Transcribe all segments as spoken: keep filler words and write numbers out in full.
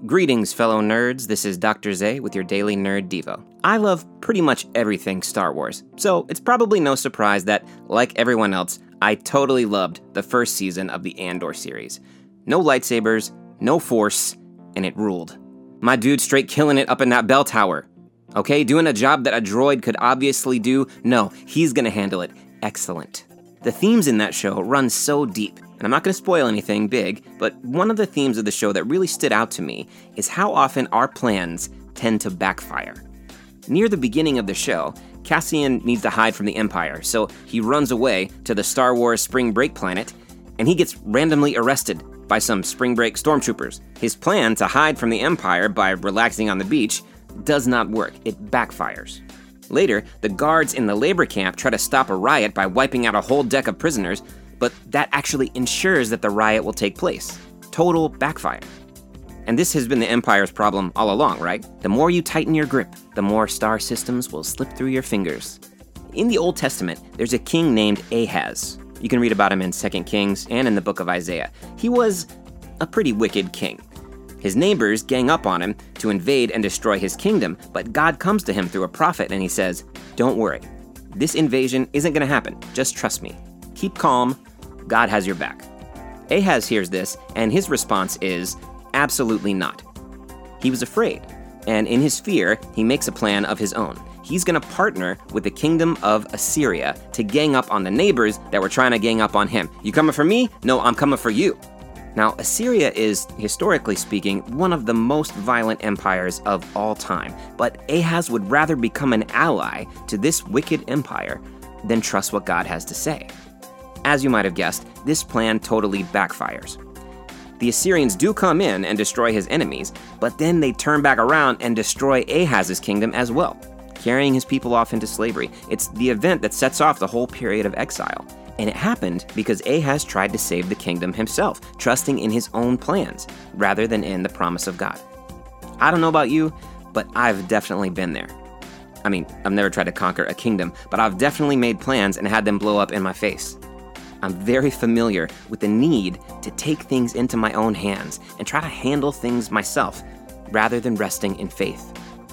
Greetings, fellow nerds. This is Doctor Zay with your Daily Nerd Devo. I love pretty much everything Star Wars, so it's probably no surprise that, like everyone else, I totally loved the first season of the Andor series. No lightsabers, no Force, and it ruled. My dude straight killing it up in that bell tower. Okay, doing a job that a droid could obviously do? No, he's gonna handle it. Excellent. The themes in that show run so deep, and I'm not going to spoil anything big, but one of the themes of the show that really stood out to me is how often our plans tend to backfire. Near the beginning of the show, Cassian needs to hide from the Empire, so he runs away to the Star Wars Spring Break planet, and he gets randomly arrested by some Spring Break stormtroopers. His plan to hide from the Empire by relaxing on the beach does not work. It backfires. Later, the guards in the labor camp try to stop a riot by wiping out a whole deck of prisoners, but that actually ensures that the riot will take place. Total backfire. And this has been the Empire's problem all along, right? The more you tighten your grip, the more star systems will slip through your fingers. In the Old Testament, there's a king named Ahaz. You can read about him in Second Kings and in the book of Isaiah. He was a pretty wicked king. His neighbors gang up on him to invade and destroy his kingdom, but God comes to him through a prophet and he says, "Don't worry. This invasion isn't going to happen. Just trust me. Keep calm. God has your back." Ahaz hears this, and his response is, absolutely not. He was afraid, and in his fear, he makes a plan of his own. He's going to partner with the kingdom of Assyria to gang up on the neighbors that were trying to gang up on him. You coming for me? No, I'm coming for you. Now, Assyria is, historically speaking, one of the most violent empires of all time, but Ahaz would rather become an ally to this wicked empire than trust what God has to say. As you might have guessed, this plan totally backfires. The Assyrians do come in and destroy his enemies, but then they turn back around and destroy Ahaz's kingdom as well, carrying his people off into slavery. It's the event that sets off the whole period of exile. And it happened because Ahaz tried to save the kingdom himself, trusting in his own plans rather than in the promise of God. I don't know about you, but I've definitely been there. I mean, I've never tried to conquer a kingdom, but I've definitely made plans and had them blow up in my face. I'm very familiar with the need to take things into my own hands and try to handle things myself rather than resting in faith.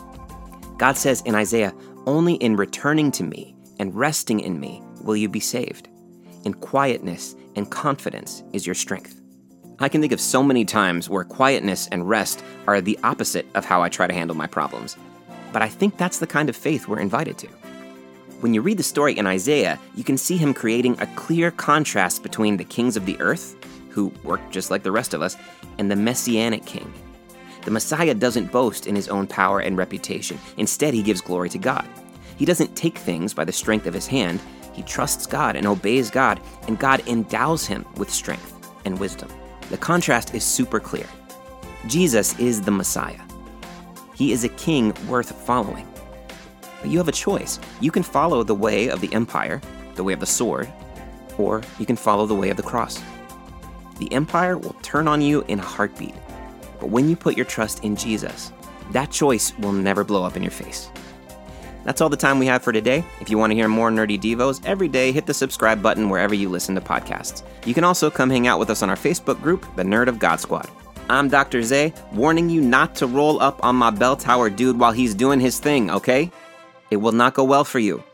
God says in Isaiah, "Only in returning to me and resting in me will you be saved. In quietness and confidence is your strength." I can think of so many times where quietness and rest are the opposite of how I try to handle my problems. But I think that's the kind of faith we're invited to. When you read the story in Isaiah, you can see him creating a clear contrast between the kings of the earth, who work just like the rest of us, and the Messianic king. The Messiah doesn't boast in his own power and reputation. Instead, he gives glory to God. He doesn't take things by the strength of his hand. He trusts God and obeys God, and God endows him with strength and wisdom. The contrast is super clear. Jesus is the Messiah. He is a king worth following. But you have a choice. You can follow the way of the empire, the way of the sword, or you can follow the way of the cross. The empire will turn on you in a heartbeat, but when you put your trust in Jesus, that choice will never blow up in your face. That's all the time we have for today. If you want to hear more Nerdy Devos every day, hit the subscribe button wherever you listen to podcasts. You can also come hang out with us on our Facebook group, The Nerd of God Squad. I'm Doctor Zay, warning you not to roll up on my bell tower dude while he's doing his thing, okay? It will not go well for you.